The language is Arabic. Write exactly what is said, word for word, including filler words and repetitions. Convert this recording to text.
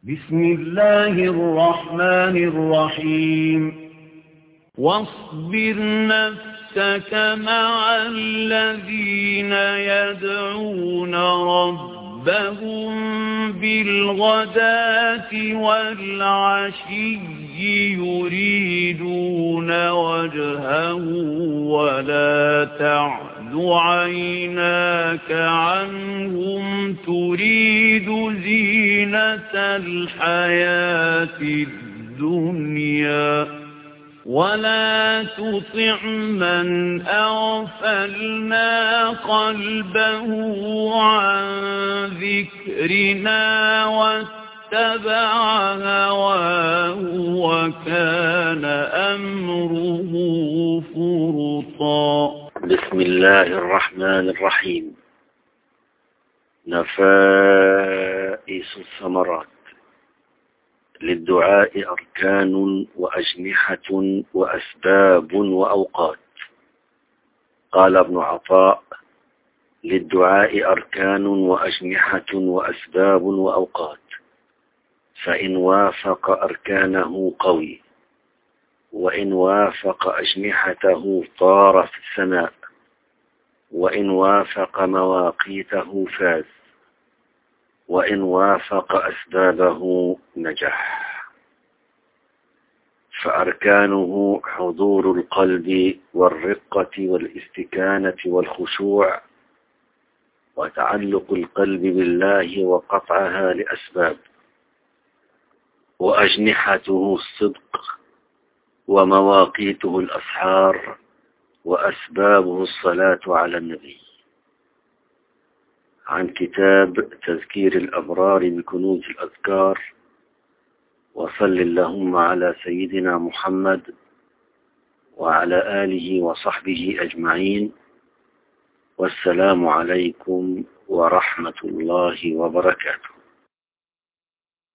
بسم الله الرحمن الرحيم واصبر نفسك مع الذين يدعون ربهم بالغداة والعشي يريدون وجهه ولا تعد عيناك عنهم تريد زينة الحياة الدنيا ولا تطع من أغفلنا قلبه عن ذكرنا واتبع هواه وكان أمره فرطا. بسم الله الرحمن الرحيم. نفائس الثمرات. للدعاء أركان وأجنحة وأسباب وأوقات. قال ابن عطاء: للدعاء أركان وأجنحة وأسباب وأوقات، فإن وافق أركانه قوي، وإن وافق أجنحته طار في السماء، وإن وافق مواقيته فاز، وإن وافق أسبابه نجح. فأركانه حضور القلب والرقة والاستكانة والخشوع وتعلق القلب بالله وقطعها لأسباب. وأجنحته الصدق ومواقيته الأسحار وأسبابه الصلاة على النبي. عن كتاب تذكير الأبرار بكنوز الأذكار. وصل اللهم على سيدنا محمد وعلى آله وصحبه أجمعين، والسلام عليكم ورحمة الله وبركاته.